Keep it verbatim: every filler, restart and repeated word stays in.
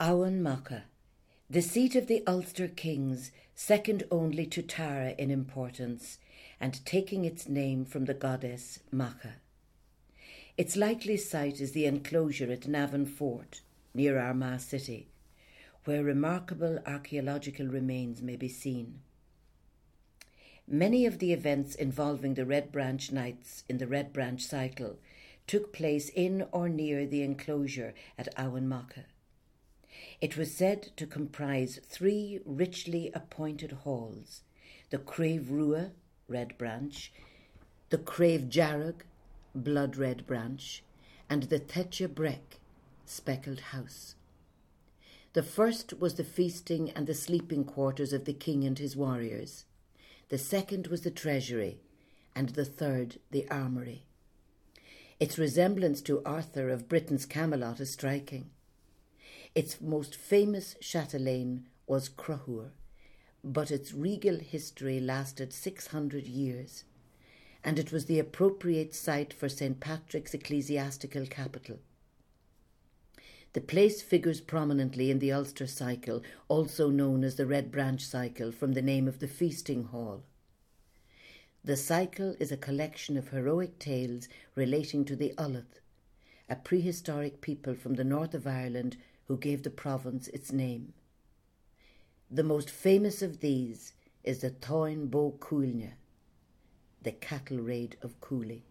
Abhainn Macha, the seat of the Ulster kings, second only to Tara in importance, and taking its name from the goddess Macha. Its likely site is the enclosure at Navan Fort, near Armagh city, where remarkable archaeological remains may be seen. Many of the events involving the Red Branch Knights in the Red Branch cycle took place in or near the enclosure at Abhainn Macha. It was said to comprise three richly appointed halls, the Crave Rua, Red Branch, the Crave Jarrag, Blood Red Branch, and the Teche Breck, Speckled House. The first was the feasting and the sleeping quarters of the king and his warriors. The second was the treasury, and the third the armoury. Its resemblance to Arthur of Britain's Camelot is striking. Its most famous chatelaine was Cruthur, but its regal history lasted six hundred years, and it was the appropriate site for Saint Patrick's ecclesiastical capital. The place figures prominently in the Ulster cycle, also known as the Red Branch cycle, from the name of the feasting hall. The cycle is a collection of heroic tales relating to the Ulleth, a prehistoric people from the north of Ireland who gave the province its name. The most famous of these is the Táin Bó Cúailnge, the cattle raid of Cooley.